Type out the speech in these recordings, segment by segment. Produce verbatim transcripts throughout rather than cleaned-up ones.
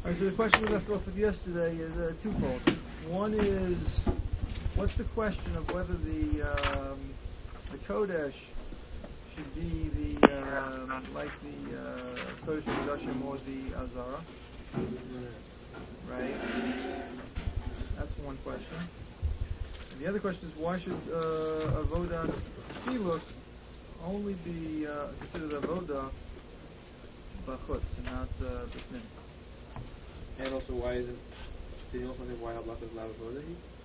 Alright, so the question we left off with yesterday is uh, twofold. One is, what's the question of whether the um, the Kodesh should be the um, like the uh, Kodesh Kodashim or the Azara, right? That's one question. And the other question is, why should uh, Avodas Siluk only be uh, considered Avodah Bachutz and not uh, B'Pnim? And also, why isn't, did you also think why Halach is not Avodah?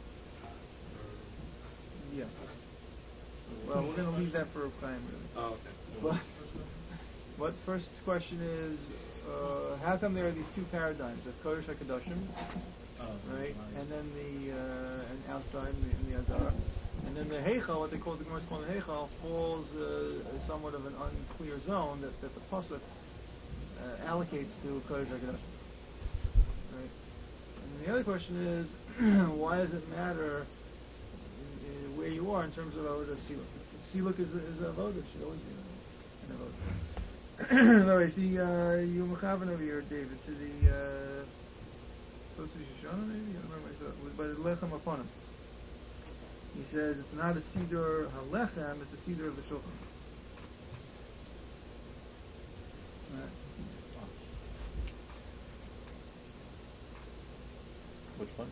Yeah. Well, we're going to leave that for a time. Oh, okay. But, but first question is, uh, how come there are these two paradigms, the Kodesh HaKadoshim, oh, right, nice. And then the uh, and outside in the, in the Azara, and then the Heichal, what they call the Gemara called the Heichal, falls uh, somewhat of an unclear zone that, that the pasuk uh, allocates to Kodesh HaKadoshim. Right. And the other question is, why does it matter in, in where you are in terms of Avodah Siluk? Siluk is is Avodah, should always be an Avodah. All right, see, uh, you mechavan over here, David, to the uh, close to Shoshana, maybe? I don't remember myself. By the Lechem upon him. He says it's not a Siddur HaLechem, it's a Siddur of the Shulchan. Right. Which one?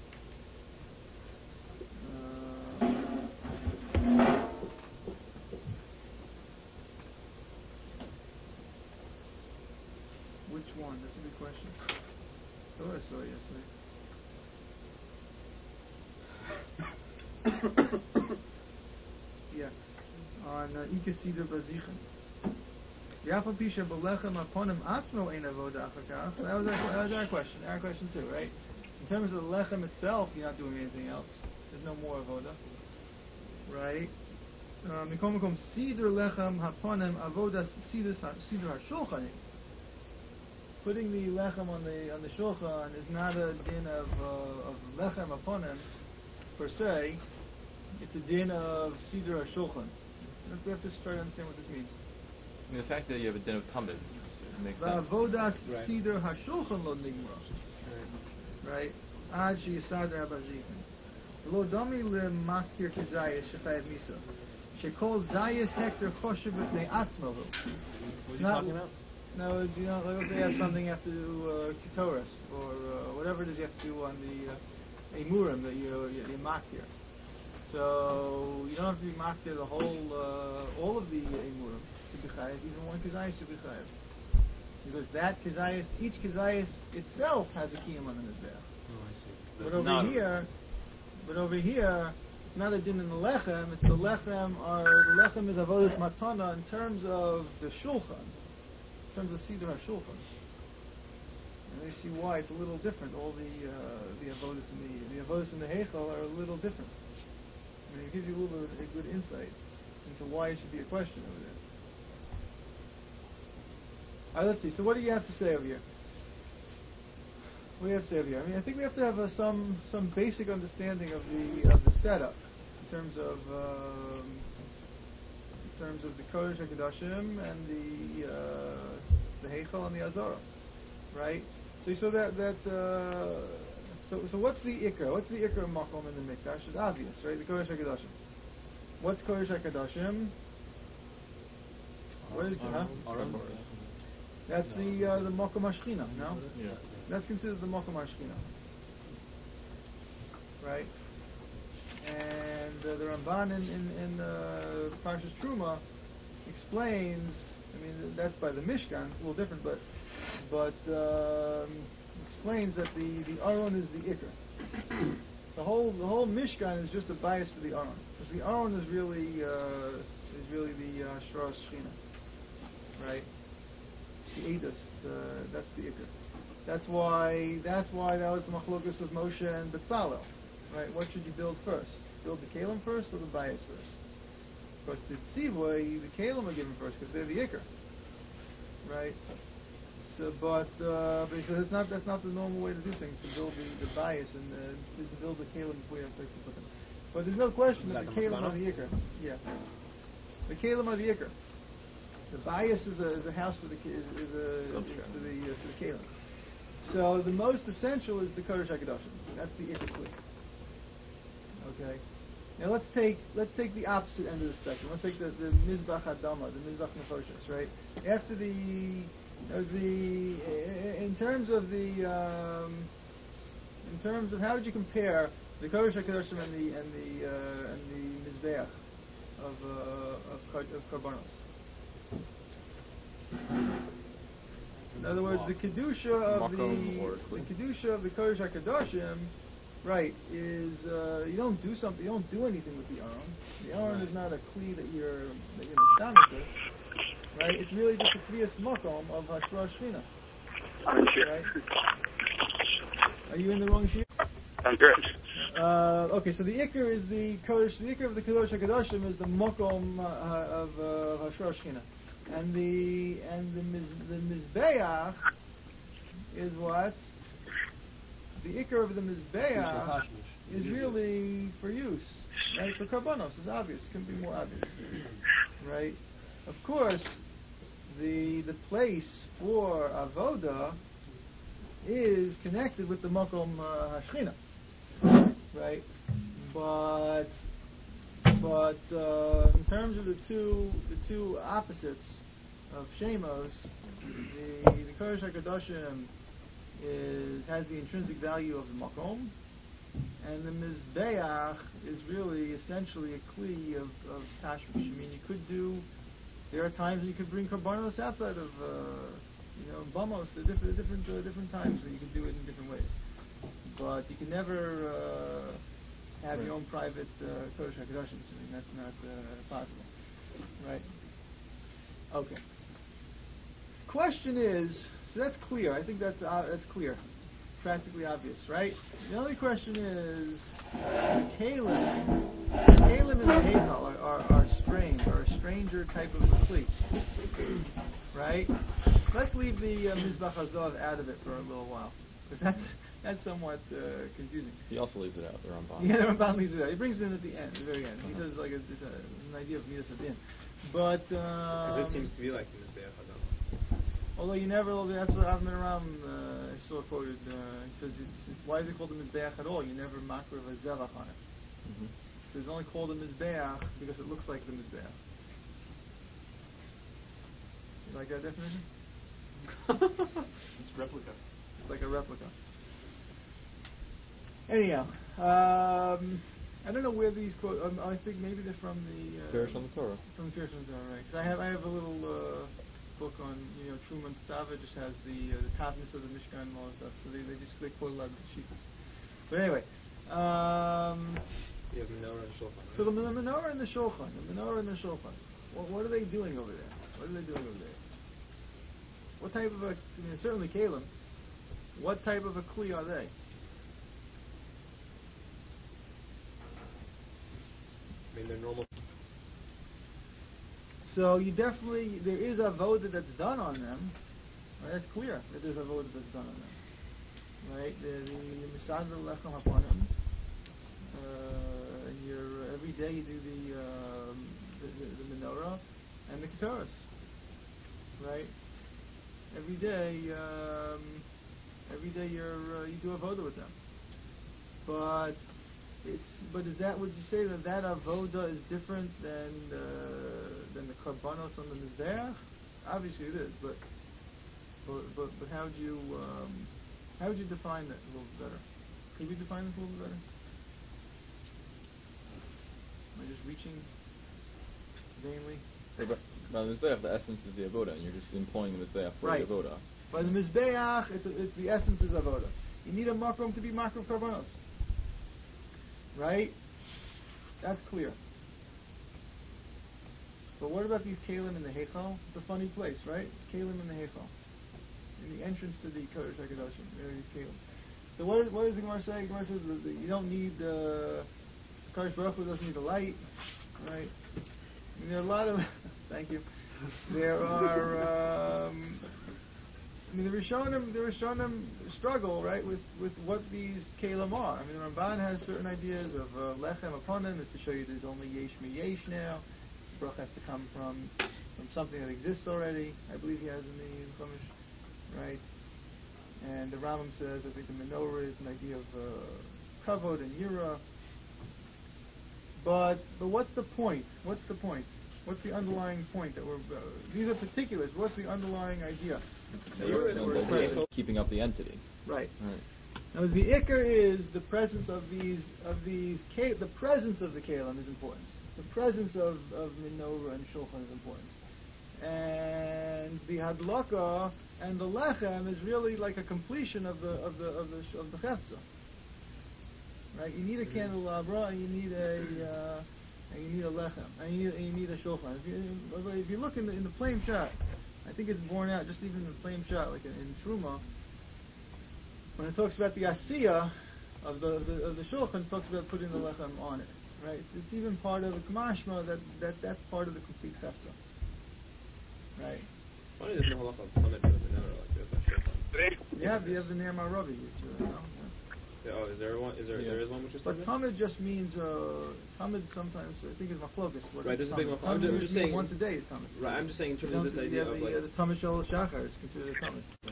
Uh, which one? That's a good question. Oh, I saw it yesterday. Yeah. On Ika Siddur Bazichem. Yafal Pisha Belechem Aponim Atzmo Ein Avodah Achakach. That was our, that was our question. Our question too, right? In terms of the lechem itself, you're not doing anything else. There's no more avodah, right? Mikom mikom siddur lechem haponim avodas siddur siddur hashulchanim. Putting the lechem on the on the shulchan is not a din of uh, of lechem haponim per se. It's a din of siddur hashulchan. We have to try to understand what this means. I mean, the fact that you have a din of tamid makes sense. Avodas siddur hashulchan lo nigmar. Right? Ad sheyisadar abazikon. Lo dami le maktir kezayis shetayev misa. Shekol zayis hector choshev b'fnei atzmo. What are you talking about? No, it's, you know, like if they have something you have to do uh, ketoris or uh, whatever it is you have to do on the uh, emurim that you're, you're maktir. So you don't have to be maktir the whole, uh, all of the emurim to be chayav, even one kezayis to be chayav. Because that kezayis, each kezayis itself has a kiyum on the mizbeach. Oh, I see. But over here, but over here, it's not a din in the lechem. It's the lechem. Or the lechem is avodas matana in terms of the shulchan, in terms of siddur hashulchan. And they see why it's a little different. All the uh, the avodas and the the avodas and the heichal are a little different. I mean, it gives you a little bit of a good insight into why it should be a question over there. All right, let's see. So what do you have to say over here? What do you have to say over here? I mean, I think we have to have uh, some some basic understanding of the of the setup in terms of um, in terms of the Kodesh HaKadoshim and the uh, the Heichal and the Azara, right? So so that that uh, so so what's the Ikar? What's the Ikar Makom in the Mikdash? It's obvious, right? The Kodesh HaKadoshim. What's Kodesh HaKadoshim? What is huh? That's the uh, the Mokom HaShechina, no? Yeah. That's considered the Mokom HaShechina, right? And uh, the Ramban in in, in uh, Parshas Truma explains. I mean, that's by the Mishkan. It's a little different, but but um, explains that the, the Aron is the Ikar. the whole the whole Mishkan is just a bias for the Aron, because the Aron is really uh, is really the uh, Shrar Shechina, right? The Eidos, uh, that's the Ikar. That's why that's why that was the machlokas of Moshe and Betzalel, right? What should you build first? Build the Kalim first or the Bias first? Because the Tzivoy, the Kalim are given first because they're the Ikar, right? So, but uh, but he says it's not that's not the normal way to do things, to build the, the Bias and uh, to build the Kalim before you have a place to put them. But there's no question that, that the Kalim are the Ikar. Yeah, the Kalim are the Ikar. The bias is a, is a house for the is, is a is for the uh, for the kalim. So the most essential is the Kodesh HaKadoshim. That's the Ikar Kli. Okay. Now let's take let's take the opposite end of the spectrum. Let's take the, the Mizbach Adama, the Mizbach Nefoshes, right? After the uh, the in terms of the um, in terms of how would you compare the Kodesh HaKadoshim and the and the uh, and the Mizbeach of uh, of, Kar- of Karbanos? In other words, the kedusha of the, the kedusha of the Kodesh Hakadoshim, right, is uh, you don't do something, you don't do anything with the Aron. The Aron right. is not a kli that you're that you're mishtamik with, right? It's really just a kriyas makom of Hashra Shechina. Right? Are you in the wrong sheet? I'm good. Uh, okay, so the ikar is the Kodesh. The ikar of the Kodesh Hakadoshim is the makom uh, of uh, Hashra Shechina. And the and the miz, the mizbeach is what the ikar of the mizbeach is really for use, right? For karbanos, it's obvious. It couldn't be more obvious, right? Of course, the the place for avoda is connected with the makom uh, hashchina, right? But But uh, in terms of the two the two opposites of Shemos, the the Kodesh Hakadoshim is has the intrinsic value of the Makom, and the Mizbeach is really essentially a kli of, of Tashmish. I mean, you could do. There are times when you could bring Karbanos outside of uh, you know Bamos. There are different different uh, different times when you could do it in different ways, but you can never. Uh, have right. your own private uh, Kodesh HaKadoshim. I mean, that's not uh, possible. Right? Okay. Question is, so that's clear. I think that's uh, that's clear. Practically obvious, right? The only question is, the Kalim, the Kalim and the Heichal are, are, are strange, are a stranger type of a kli. Right? Let's leave the uh, Mizbach Hazav out of it for a little while. Because that's That's somewhat uh, confusing. He also leaves it out, the Ramban. Yeah, the Ramban leaves it out. He brings it in at the end, at the very end. He says like it's, it's, a, it's an idea of Midas at the end. But um, it seems to be like the Mizbeach Adam. Although you never, that's what Avner Ram uh, I saw quoted. Uh, he says, it's, it's, why is it called the Mizbeach at all? You never makriv a zevach on it. Mm-hmm. So it's only called the Mizbeach because it looks like the Mizbeach. You like that definition? It's replica. It's like a replica. Anyhow, um, I don't know where these quotes. Um, I think maybe they're from the uh, Teresh on the Torah. From Teresh on the Torah, right? Because I have I have a little uh, book on you know Truman Tzava. Just has the uh, the topness of the Mishkan and all that stuff. So they, they just they quote a lot of the Shitas. But anyway, um, you have Menorah and Shulchan. Right? So the, the Menorah and the Shulchan, the Menorah and the Shulchan. What, what are they doing over there? What are they doing over there? What type of a? I mean, certainly Kalim. What type of a kli are they? I mean, they're normal. So you definitely, there is avoda that's done on them. Right? That's clear that there's avoda that's done on them. Right? The Misad Lechem Haponim. And you're, every day you do the, um, the, the, the menorah and the Ketores. Right? Every day, um, every day you're, uh, you do avoda with them. But It's, but is that, would you say that that avoda is different than uh, than the karbanos on the mizbeach? Obviously it is, but but but, but how would you um, how would you define that a little bit better? Could we define this a little bit better? Am I just reaching vainly? Yeah, but by the mizbeach, the essence is the avoda, and you're just employing the mizbeach for right. the avoda. By the mizbeach, it's, it's the essence is avoda. You need a makom to be makom karbanos. Right? That's clear. But what about these Kalim in the Heichal? It's a funny place, right? Kalim in the Heichal. In the entrance to the Kodesh HaKadoshim, there are these Kalim. So what, is, what does the Gemara say? The Gemara says that you don't need, uh, Kadosh Baruch Hu doesn't need a light, right? I mean, there are a lot of, thank you. There are, um, I mean, the Rishonim, the Rishonim struggle, right, with, with what these Kalim are. I mean, the Ramban has certain ideas of uh, Lechem upon them, is to show you there's only Yesh Mi Yesh now. The Baruch has to come from from something that exists already. I believe he has in the Chumash, right? And the Rambam says, I think the menorah is an idea of uh, kavod and yira. But but what's the point? What's the point? What's the underlying point that we're? Uh, these are particulars. What's the underlying idea? That we're, that we're expressing? Keeping up the entity. Right. Right. Now the ikar is the presence of these of these ka- the presence of the kalim is important. The presence of, of menorah and shulchan is important. And the hadlaka and the lechem is really like a completion of the of the of the sh- of the chetza. Right? You need a Mm-hmm. candelabra and you need a uh, and you need a lechem and you need, and you need a shulchan. If you, if you look in the in the plain shot, I think it's borne out just even in the plain shot, like in, in Truma, when it talks about the asiya of the of the, of the shulchan, it talks about putting the lechem on it. Right? It's, it's even part of it's mashma that, that that's part of the complete chetza. Right? Funny, there's no halacha of tamid for the menorah, like there's no shulchan. You have you have the Ner Maravi, which uh, you know, Yeah, oh, is there one? Is there Yeah. there is one which is but tamid? tamid just means uh, tamid sometimes I think is machlokas. What Right, is there's a big tamid? machlokas. I'm Tamid just- just saying- means once a day is tamid. Right, I'm just saying in terms You of don't- this you idea have of the, like. uh, the tamid shel shachar is considered a tamid. Yeah.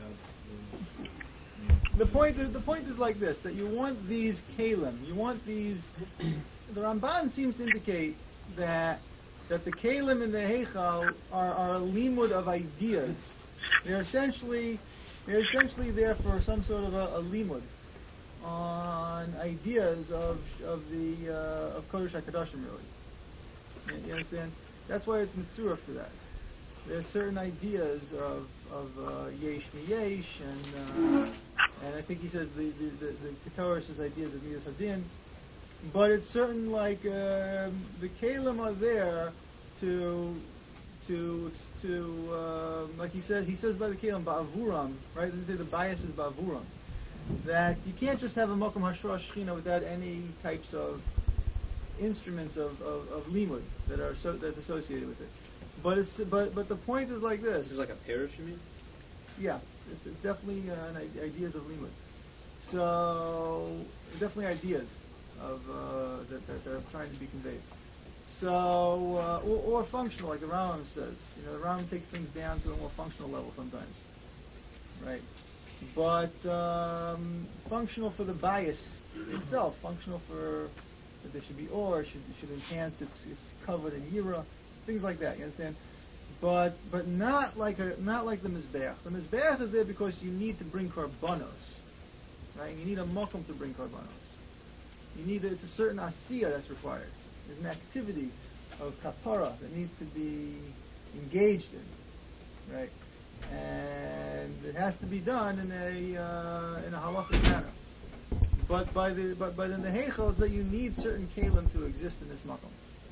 The point is the point is like this: that you want these kalim, you want these. The Ramban seems to indicate that that the kalim and the heichal are, are a limud of ideas. They're essentially they're essentially there for some sort of a, a limud on ideas of of the uh, of Kodesh HaKadoshim, really. You, you understand? That's why it's mitzuraf to that. There's certain ideas of of uh, yesh miyesh, and uh, and I think he says the the the, the Ketores is ideas of midas hadin, but it's certain like um, the kalim are there to to to uh, like he says he says by the kalim ba'avuram, right? Doesn't say the bias is ba'avuram. That you can't just have a mokum hashra shechina without any types of instruments of, of, of limud that are so, that's associated with it. But it's but but the point is like this. This is like a parish, you mean? Yeah, it's, it's definitely uh, an i- ideas of limud. So definitely ideas of uh, that, that that are trying to be conveyed. So uh, or, or functional, like the Rambam says. You know, the Rambam takes things down to a more functional level sometimes, right? But um, functional for the bias itself, functional for that there should be or should should enhance its its covered in yira, things like that. You understand? But but not like a not like the mizbeach. The mizbeach is there because you need to bring karbanos, right? You need a makom to bring karbanos. You need it's a certain asiya that's required. There's an activity of kapara that needs to be engaged in, right? And it has to be done in a uh, in a halachic manner. But by the but but in the heichal is that you need certain kalim to exist in this makom.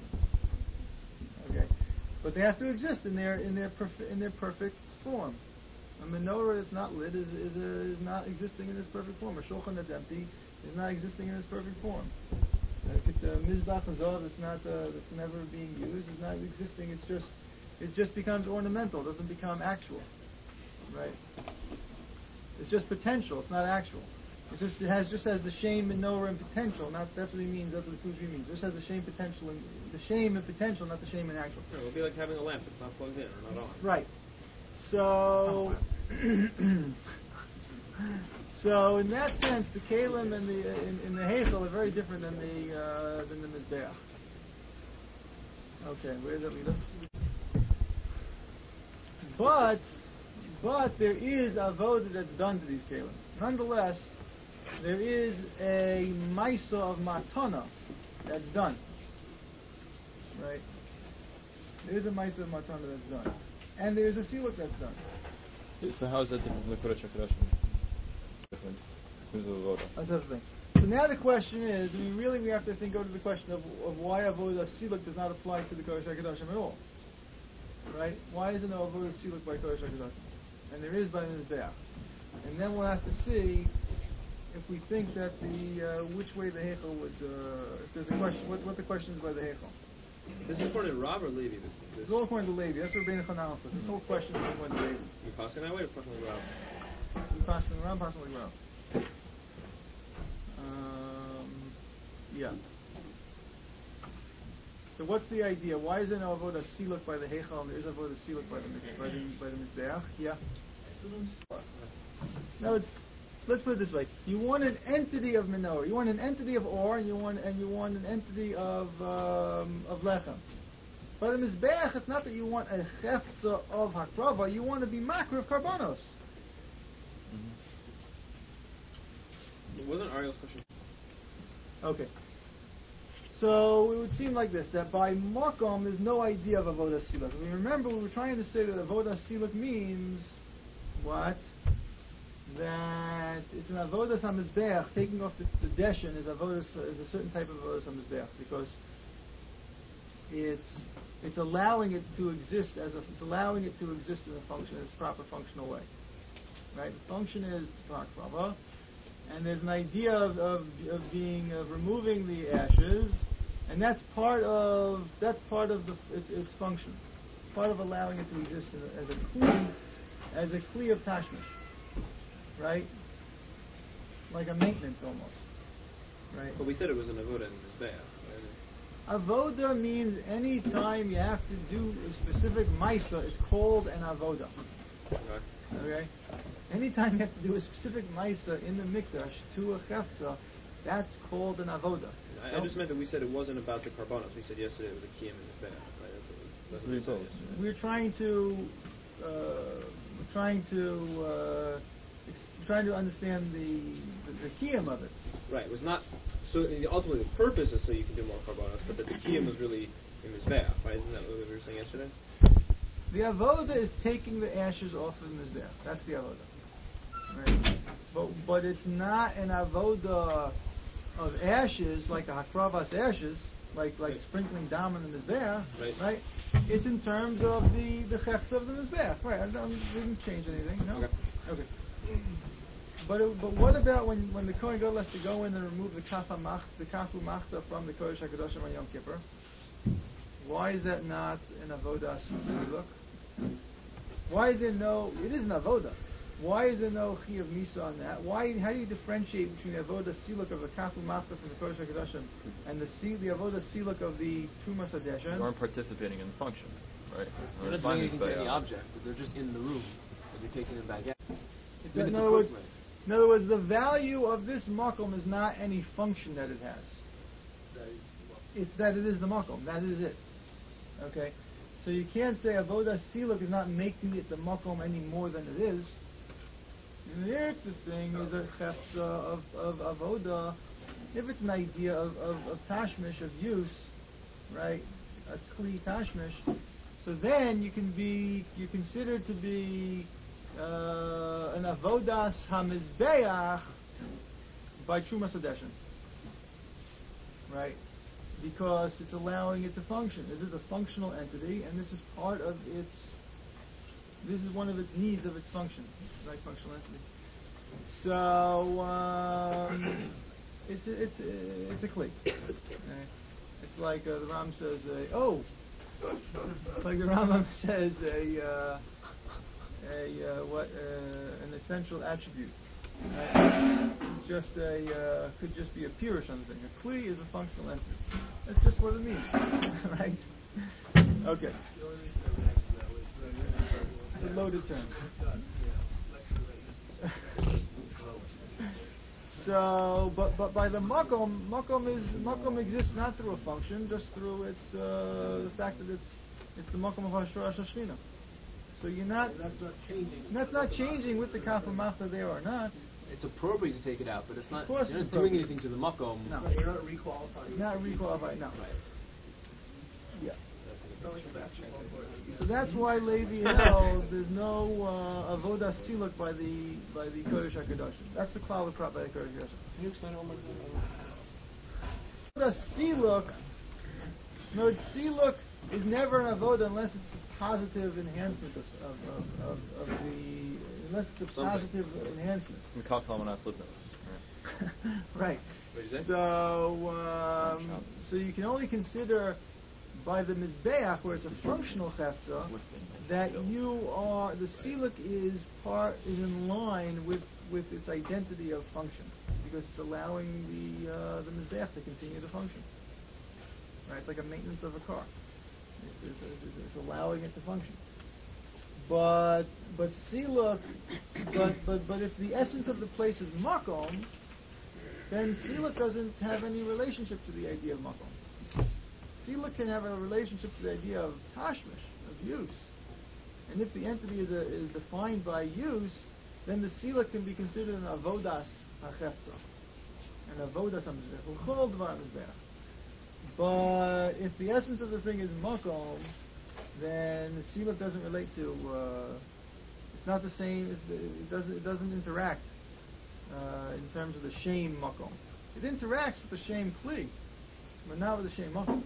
Okay, but they have to exist in their in their perf- in their perfect form. A menorah that's not lit is is, a, is not existing in its perfect form. A shulchan that's empty is not existing in its perfect form. A mizbach hazov that's not uh, that's never being used is not existing. It's just it just becomes ornamental. It doesn't become actual. Right? It's just potential. It's not actual. It's just it has just has the shame menorah and potential. Not that's what he means. That's what the Fuji means. It just has the shame potential and the shame and potential, not the shame and actual. No, it would be like having a lamp that's not plugged in or not on. Right. So, so in that sense, the kalim and the in, in the heichal are very different than the uh, than the mizbeach. Okay, where does that lead us? But, but there is avodah that's done to these kalim. Nonetheless, there is a maisa of matana that's done. Right? There is a maisa of matana that's done. And there is a siluk that's done. Yeah, so how is that different from the Kodesh HaKadoshim? Difference in terms of the voda. That's the thing. So now the question is, I mean, really we have to think go to the question of, of why avodah siluk does not apply to the Kodesh HaKadoshim at all. Right? Why isn't there avodah siluk by Kodesh HaKadoshim? And there is by Mizbeach. And then we'll have to see if we think that the uh, which way the heichal would. Uh, if there's a question, what, what the question is by the heichal. This is according to Rob or Levi? This, this It's all according to Levi. That's what Bein Chanal says. This whole question is according to Levi. you passing that way or passing the Rob? You passing around, passing around. Um, yeah. So what's the idea? Why is there no avodah siluk by the heichal and there is avodah siluk by the by the by the mizbeach? Yeah. No, it's let's put it this way: you want an entity of menorah, you want an entity of or, and you want and you want an entity of um, of lechem. By the mizbeach, it's not that you want a chefza of hakrava; you want to be makriv of karbanos. It wasn't Ariel's question. Okay. So it would seem like this, that by makom there's no idea of avodas siluk. Remember, we were trying to say that avodas siluk means what? That it's an avodas hamizbeach. Taking off the, the deshen is avodas is a certain type of avodas hamizbeach because it's it's allowing it to exist as a it's allowing it to exist in a function in its proper functional way. Right? The function is takrava, and there's an idea of, of, of being of removing the ashes, and that's part of that's part of the its, its function, part of allowing it to exist in a, as a kli as a kli of tashmish. Right? Like a maintenance almost. Right? But we said it was an avoda in Mizbeach. Right? Avoda means any time you have to do a specific maisa is called an avoda. Okay. Okay? Anytime you have to do a specific maisa in the mikdash to a chefza, that's called an avoda. I, I just meant that we said it wasn't about the karbanos. We said yesterday it was a kiyum in Mizbeach. Right? That's what we, that's what we said yesterday. We're trying to uh, we're trying to uh, ex- trying to understand the the, the kiyum of it. Right. It was not. So ultimately, the purpose is so you can do more karbanos, but that the kiyum was really in Mizbeach. Right? Isn't that what we were saying yesterday? The avoda is taking the ashes off of the mizbeach. That's the avoda. Right? But but it's not an avoda of ashes like a hakravas ashes, like like right. sprinkling dam in the mizbeach. Right. Right? It's in terms of the the chefs of the mizbeach. Right? I don't, didn't change anything. No. Okay. Okay. But it, but what about when, when the Kohen Gadol has to go in and remove the kafa mach the kafu machta from the Kodesh HaKadoshim on Yom Kippur? Why is that not an avodas siluk? Why is there no? It is an avoda. Why is there no chi of misa on that? Why? How do you differentiate between the avoda siluk of the kafu machta from the Kodesh HaKadoshim and the si, the avoda siluk of the Trumas Hadeshen? You aren't participating in the function, right? So You're it's not doing fine anything to to say, any uh, object. They're just in the room, and you're taking them back out. It's I mean, in it's other words, equivalent. in other words, the value of this makom is not any function that it has. It's that it is the makom. That is it. Okay? So you can't say avodah siluk is not making it the makom any more than it is. And the the thing is a chefza of, of avodah. If it's an idea of, of, of tashmish, of use, right? A kli tashmish. So then you can be, you're considered to be uh, an avodas hamizbeach by Trumas Hadeshen. Right? Because it's allowing it to function. It is a functional entity, and this is part of its, this is one of its needs of its function, right? Functional entity. So, um, it's, a, it's, a, it's a kli. Okay? It's like uh, the Ram says, uh, oh, it's like the Rambam says a, uh, a uh, what, uh, an essential attribute. Right? Just a uh, could just be a purish on the thing. A kli is a functional entity. That's just what it means, right? Okay. It's a loaded term. So, but but by the makom, makom is makom exists not through a function, just through its uh, the fact that it's it's the makom of Hashra Shashchina. So you're not. That's not changing. That's not changing with the kafa machta there or not. It's appropriate to take it out, but it's not. Of course You're it's not doing appropriate. anything to the makom. No. Right, you're not requalifying. Not requalified. No. Right. Yeah. Not like a basketball player. So that's why Levi held there's no uh, avodah siluk by the by the Kodesh Hakadoshim. That's the klal prop by the Kodesh Hakadoshim. Can you explain it one more time? Avodah siluk, no, siluk is never an avodah unless it's a positive enhancement of of, of, of, of the unless it's a Something. positive enhancement. We call Kalman Slipknot. Right. What did you say? So um, so you can only consider by the mizbeach, where it's a functional chefza, that you are the siluk is part is in line with, with its identity of function, because it's allowing the uh, the mizbeach to continue to function. Right, it's like a maintenance of a car. It's, it's, it's, it's allowing it to function. But but siluk, but but but if the essence of the place is makom, then siluk doesn't have any relationship to the idea of makom. Siluk can have a relationship to the idea of tashmish, of use. And if the entity is, a, is defined by use, then the siluk can be considered an avodas hachefza, an avodas hamizbech, l'chol dvar hamizbech. But if the essence of the thing is makom, then the siluk doesn't relate to. Uh, it's not the same. It's the, it doesn't. It doesn't interact uh, in terms of the shame makom. It interacts with the shame kli, but not with the shame makom.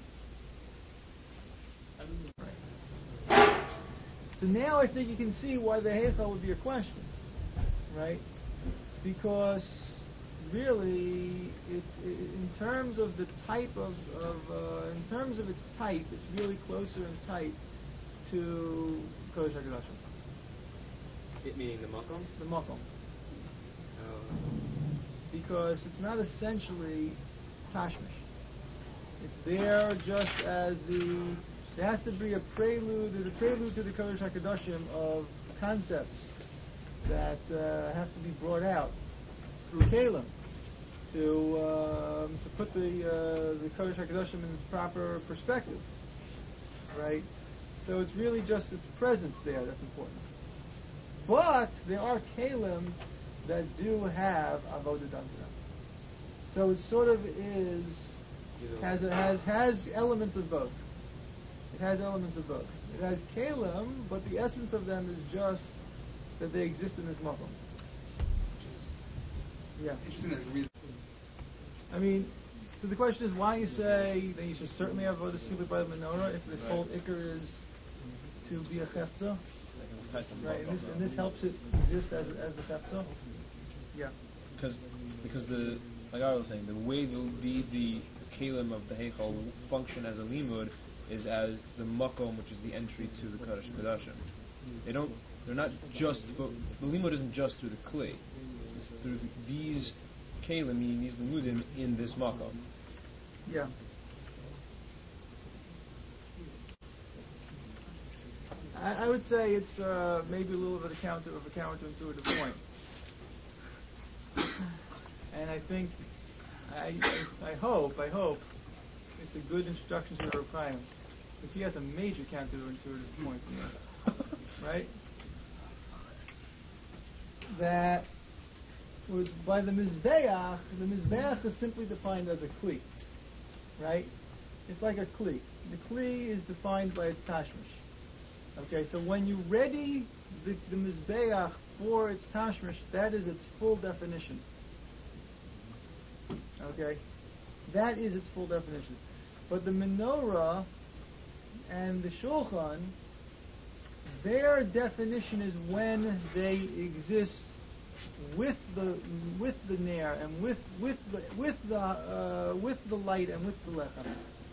Right. So now I think you can see why the heichal would be a question, right? Because really, it's in terms of the type of, of uh, in terms of its type, it's really closer in type to Kodesh HaKodashim. It meaning the makom? The makom. Uh, Because it's not essentially tashmish. It's there just as the, there has to be a prelude, there's a prelude to the Kodesh HaKodashim of concepts that uh, have to be brought out through Kalim to um, to put the uh, the Kodesh HaKodashim in its proper perspective, right? So it's really just its presence there that's important. But there are Kalim that do have avodah done to them. So it sort of is has has has elements of both. It has elements of both. It has Kalim, but the essence of them is just that they exist in this makom. Yeah. Interesting that reason. I mean, so the question is why you say that you should certainly have avodah siluk by the menorah if this Right. whole ikr is to be a chefza, Like in this type of right? And makom, this, uh, and this helps it exist as as the chefza. Yeah. Because because the like I was saying, the way the the, the kalim of the heichal function as a limud is as the makom, which is the entry to the Kodesh Kodashim. They don't. They're not just. The limud isn't just through the kli. It's through the, these kalim, meaning these limudim in this makom. Yeah. I, I would say it's uh, maybe a little bit of, counter, of a counterintuitive point. And I think, I, I, I hope, I hope, it's a good introduction to the Reb Chaim, because he has a major counterintuitive point here, right? That was by the Mizbeach, the Mizbeach is simply defined as a Kli, right? It's like a Kli. The Kli is defined by its Tashmish. Okay, so when you ready the, the Mizbeach for its Tashmish, that is its full definition. Okay? That is its full definition. But the menorah and the shulchan, their definition is when they exist with the with the ner and with with the with the uh, with the light and with the lechem.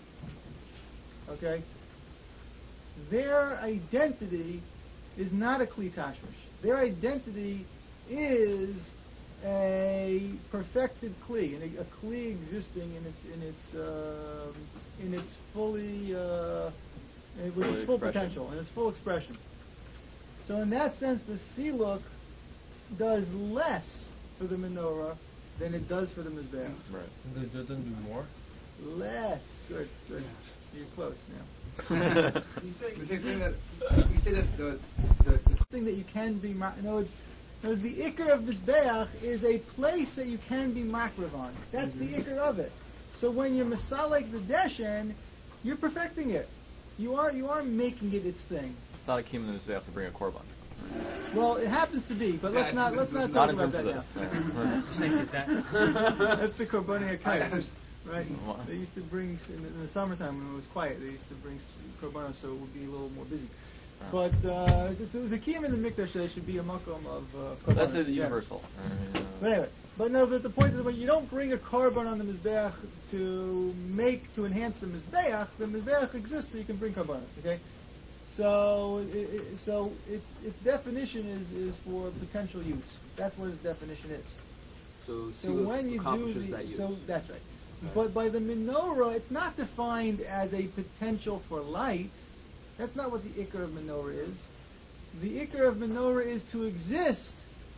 Okay? Their identity is not a kli tashmish. Their identity is a perfected kli, and a, a kli existing in its in its uh, in its fully uh, with Full its full expression. potential, in its full expression. So in that sense, the siluk does less for the menorah than it does for the mizbeach. Right. It doesn't do more. Less. Good. Good. You're close now. You say, you say that you say that the the, the Thing that you can be. Ma- in other words, in other words, the ikr of mizbeach is a place that you can be makrav on. That's the ikr of it. So when you're masalek the deshen, you're perfecting it. You are you are making it its thing. It's not a kiyum in the mizbeach to bring a korban. Well, it happens to be, but let's Yeah, not let's not Not talk in about terms that of this. now. Yeah. Saying is that? That's the korbanim hakayos, right? What? They used to bring in the, in the summertime when it was quiet. They used to bring korbanos, so it would be a little more busy. But uh, it was a kiyum in the mikdash. There should be a makom of uh, korbanos. That's a Yeah. universal. I mean, uh, But anyway, but no. But the point is, when you don't bring a korban on the mizbeach to make to enhance the mizbeach, the mizbeach exists so you can bring korbanos. Okay, so it, it, so its its definition is is for potential use. That's what its definition is. So, So siluk when you do accomplishes the that use. so that's right. But by the menorah, it's not defined as a potential for light. That's not what the ikr of menorah is. the ikar of menorah is to exist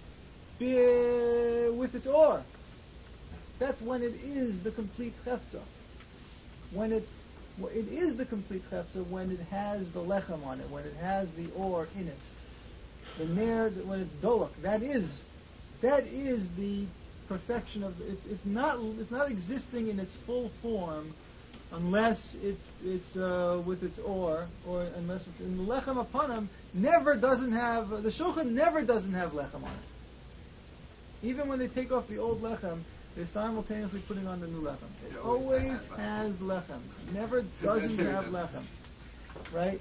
be, with its or. That's when it is the complete chefza. When it's, well, it is the complete chefza when it has the lechem on it, when it has the or in it. The ner, when it's dolok, that is, that is the perfection of it's. It's not. It's not existing in its full form, unless it's it's uh, with its or, or unless it's, and the lechem upon him never doesn't have the shulchan never doesn't have lechem on it. Even when they take off the old lechem, they're simultaneously putting on the new lechem. It always has lechem. Never doesn't have lechem, right?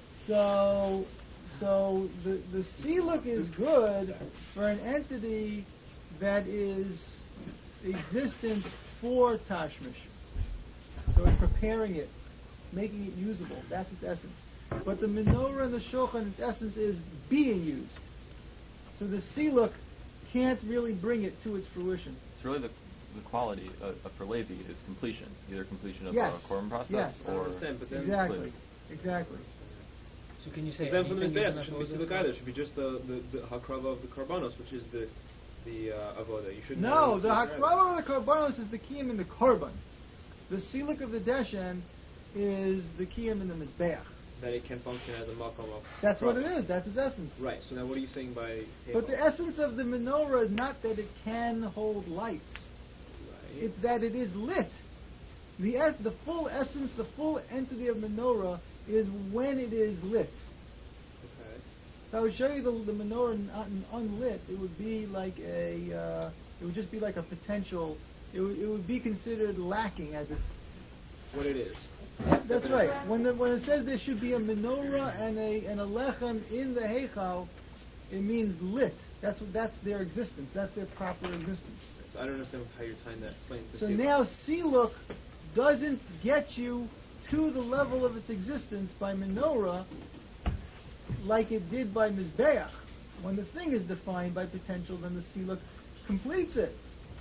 So, so the the siluk is good for an entity that is existent for tashmish. So it's preparing it, making it usable. That's its essence. But the menorah and the shulchan, its essence is being used. So the siluk can't really bring it to its fruition. It's really the, the quality uh, uh, for Levi is completion, either completion of Yes. the korban process Yes. or I understand, but then Exactly. Exactly. So can you say Because then for the anything mizbeach, is it shouldn't be an siluk either. It should be just the the, the hakrava of the karbanos, which is the the uh, avoda. You shouldn't. No, have the siluk either. hakrava of the karbanos is the kiyum in the korban. The siluk of the deshen is the kiyum in the mizbeach. That it can function as a makom of. That's what it hakrava. is. That's its essence. Right. So now, what are you saying by? But the essence of the menorah is not that it can hold lights. Right. It's that it is lit. The es- the full essence, the full entity of menorah is when it is lit. Okay. If I would show you the, the menorah un- unlit, it would be like a, uh, it would just be like a potential. It would, it would be considered lacking as it's. What it is. That's right. When the, when it says there should be a menorah and a and a lechem in the heichal, it means lit. That's what, that's their existence. That's their proper existence. So I don't understand how you're tying that explain to So siluk. now siluk doesn't get you to the level of its existence by menorah like it did by mizbeach. When the thing is defined by potential, then the siluk completes it.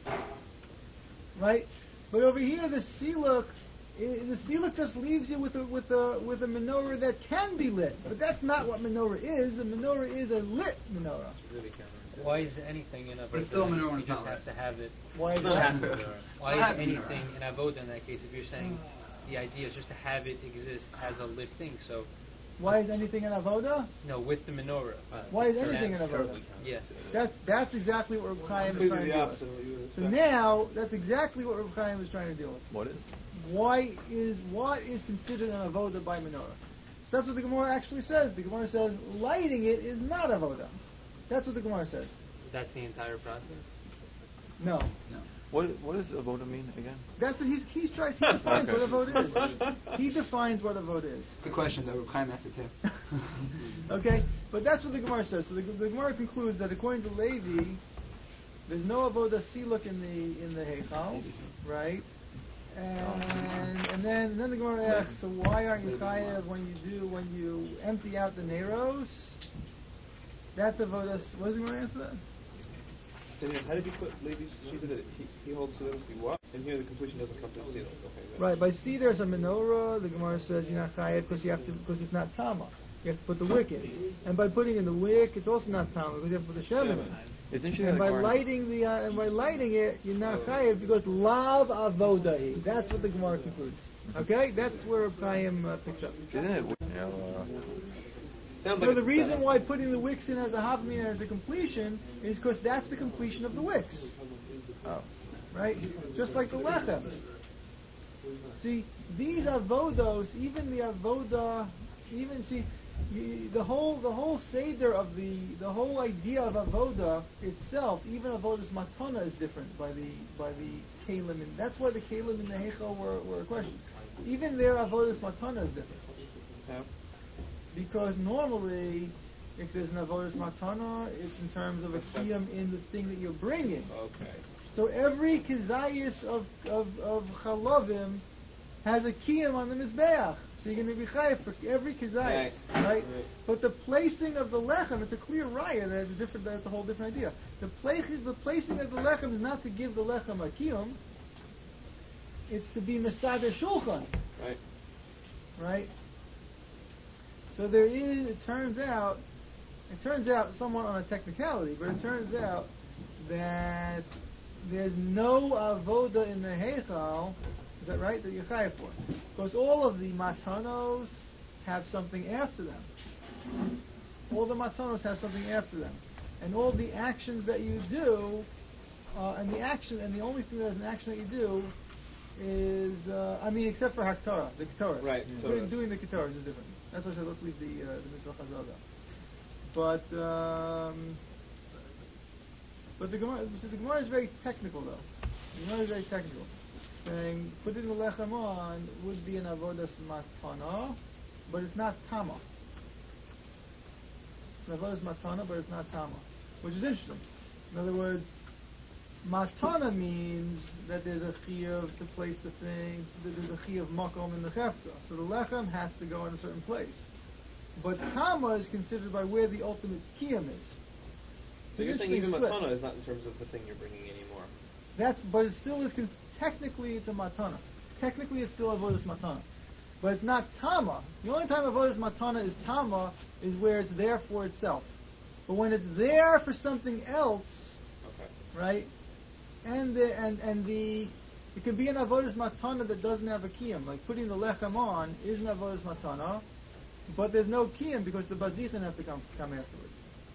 Right? But over here, the siluk, i- the siluk just leaves you with a with a with a menorah that can be lit. But that's not what menorah is. A menorah is a lit menorah. It's really counterintuitive. Why is anything in a But it's still a menorah when You it's just not have to have it. Why is Not that? half a menorah. Why Not is half a anything menorah. in avoda in that case? If you're saying the idea is just to have it exist as a lit thing, so Why is anything an avoda? no, with the menorah. Uh, Why is for anything that- an avoda? Yeah. That that's exactly what Reb Chaim is Completely trying the to do. opposite of what you would So expect. now that's exactly what Reb Chaim is trying to deal with. what is? Why is what is considered an avoda by menorah? So that's what the Gemara actually says. The Gemara says lighting it is not avoda. That's what the Gemara says. That's the entire process. No, What what does avoda mean again? that's what he's he's trying. He defines Okay. what avoda is. He defines what avoda is. Good question, though. Reb Chaim asked it too. Okay, but that's what the Gemara says. So the, the Gemara concludes that according to Levi, there's no avoda siluk in the in the heichal, right? And and then and then the Gemara asks, so why aren't you chayav when you do when you empty out the neros? That's avoda. What does the Gemara answer that? Then how did you put Levi's sheet that he, he holds so that must be what? And here the completion doesn't come to the siluk. Okay. Right. By sea there's a menorah. The Gemara says you're not chayav because you have to because it's not tama. You have to put the wick in. And by putting in the wick, it's also not tama because you have to put the shemen in. It's interesting And that by the Gemara- lighting the uh, and by lighting it, you're not chayav because lav avodahi. That's what the Gemara concludes. Okay, that's where Reb Chaim uh, picks up. Isn't it? You know, uh, Sounds So like the it's reason setup. why putting the wicks in as a havmina as a completion is because that's the completion of the wicks. oh. Right? Just like the lechem. See, these avodos, even the avoda, even see, y- the whole the whole seder of the the whole idea of avoda itself, even avodas matana is different by the by the kalim, and that's why the kalim in the heichal were, were a question. Even their avodas matana is different Yeah. because normally, if there's an avodas matana, it's in terms of a kiyam in the thing that you're bringing. Okay. So every kizayis of, of, of chalavim has a kiyam on the mizbeach. So you're going to be chayiv for every kizayis, Right. right? Right. But the placing of the lechem, it's a clear raya. That's a different. That's a whole different idea. The place, the placing of the lechem is not to give the lechem a kiyam. It's to be mesader shulchan, Right. right? So there is. It turns out it turns out, somewhat on a technicality, but it turns out that there's no avoda in the heichal. Is that right? That you're chayav for, because all of the matanos have something after them. All the matanos have something after them, and all the actions that you do, uh, and the action, and the only thing that is an action that you do is, uh, I mean, except for haktara, the ketores. Right. So Doing, doing the ketores is different. That's why I said let's leave the uh, the mitzvah chazal. But um, but the Gemara, so the Gemara is very technical though. The Gemara is very technical, saying putting the lechem on would be an avodas matana, but it's not tama. It's an avodas matana, but it's not tama, which is interesting. In other words, matana means that there's a chiyuv to place the things, that there's a chiyuv makom in the chefza. So the lechem has to go in a certain place. But tama is considered by where the ultimate kiyum is. So you're It's saying interesting even split. matana is not in terms of the thing you're bringing anymore. That's, but it still is, cons- technically it's a matana. Technically it's still avodas matana. But it's not tama. The only time avodas matana is tama is where it's there for itself. But when it's there for something else, Okay. right? And the, and and the it can be an avodas matana that doesn't have a kiyum, like putting the lechem on is an avodas matana, but there's no kiyum because the bazichin have to come come afterwards.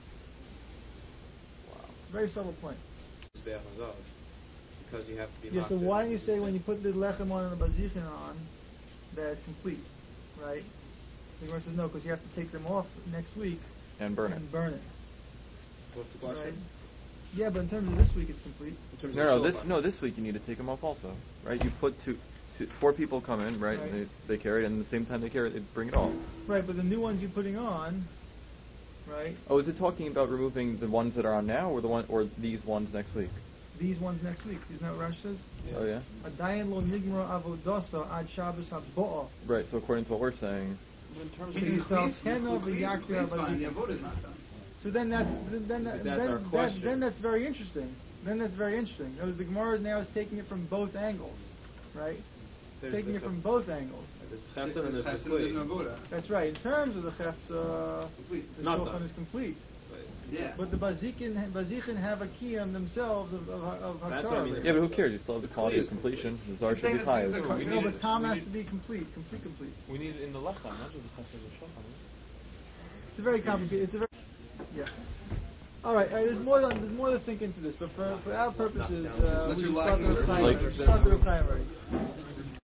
Wow. It's a very subtle point. Mizbeach Hazav, because you have to be. Yeah. So locked in. why don't you say when you put the lechem on and the bazichin on, that it's complete, right? The Gemara says no, because you have to take them off next week And burn it. and burn it. What's the question? Right? Yeah, but in terms of this week, it's complete. In terms No, of no, the this shofar. no, this week you need to take them off also, right? You put two, two four people come in, right? Right. And they, they carry it, and at the same time they carry it, they bring it off. Right, but the new ones you're putting on, right? Oh, is it talking about removing the ones that are on now, or the one, or these ones next week? These ones next week. Isn't that what Rashi says? Yeah. Oh yeah. Adayin lo nigmar avodasa ad Shabbos haboah. Right. So according to what we're saying, In terms of- the avoda is not done. So then that's then then, But then, that's our that- question. then that's very interesting. Then that's very interesting. Because the Gemara now is taking it from both angles, right? There's taking the it from chef- both angles. There's chefza and there's There's the no klei. avoda. That's right. In terms of the chefza, Complete. the not shulchan done. is complete. Yeah. But the bazikin bazichin have a kiyam themselves of of, of That's what I mean. hakara. yeah, but who cares? You still have the quality of Please. completion. The zar It's should be saying high. it's like- We No, need but it- Tom we has need- to be complete, complete, complete. We need it in the lechem, not just the chesed of shulchan. It's a very complicated. It's a very yeah. All right, all right. There's more. Than, there's more to think into this, but for for our purposes, uh, Unless we you're start lacking the the Chaim. Like- Start the Chaim already.